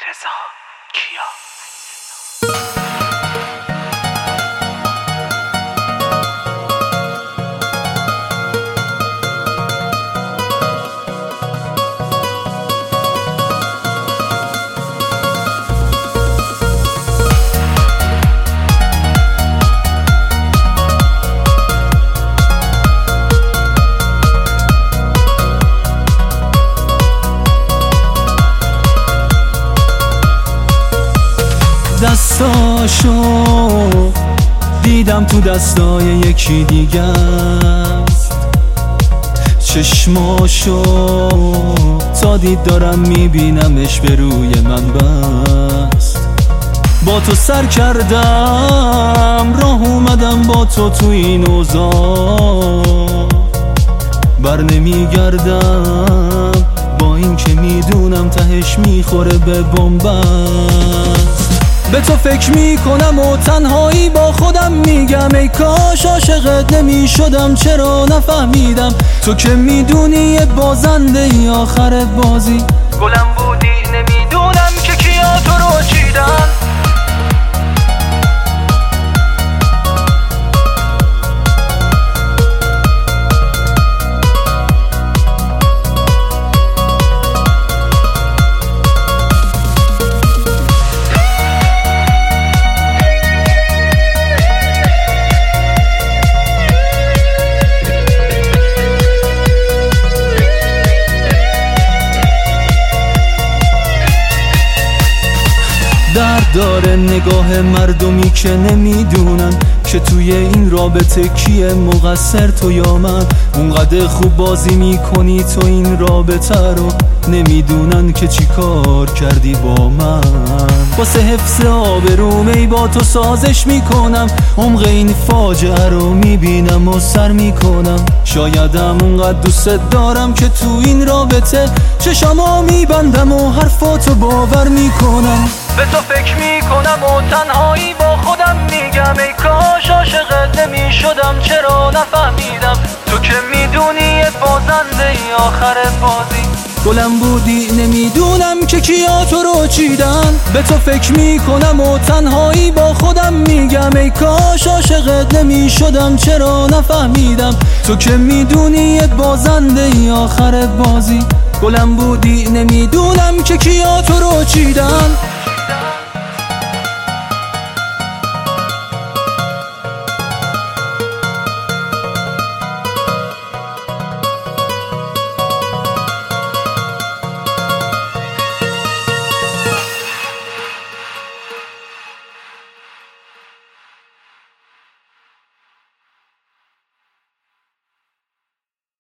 رضا کیا. دستاشو دیدم تو دستای یکی دیگه است، چشماشو تا دید دارم میبینمش به روی من بست. با تو سر کردم راه اومدم با تو این اوضاع، بر نمیگردم با این که میدونم تهش میخوره به بنبست. به تو فکر میکنم و تنهایی با خودم میگم ای کاش عاشقت نمیشدم، چرا نفهمیدم تو که میدونی بازنده ای آخر بازی. گلم بودی نمیدونم که کیا تو رو چیدن. درد داره نگاه مردمی که نمیدونن که توی این رابطه کیه مقصر، تو یا من. اونقدر خوب بازی میکنی تو این رابطه رو، نمیدونن که چی کار کردی با من. واسه حفظ آبروم ای با تو سازش میکنم، عمق این فاجعه رو میبینم و سر میکنم. شایدم اونقدر دوست دارم که تو این رابطه چشامو میبندم و حرفاتو باور میکنم. به تو فکر میکنم و تنهایی با خودم میگم ای کاش عاشقت نمیشدم، چرا نفهمیدم تو که میدونی بازنده ای آخر بازی. گلم بودی نمیدونم که کیا تو رو چیدن. به تو فکر میکنم و تنهایی با خودم میگم ای کاش عاشقت نمیشدم، چرا نفهمیدم تو که میدونی بازنده ای آخر بازی. گلم بودی نمیدونم که کیا تو رو چیدن.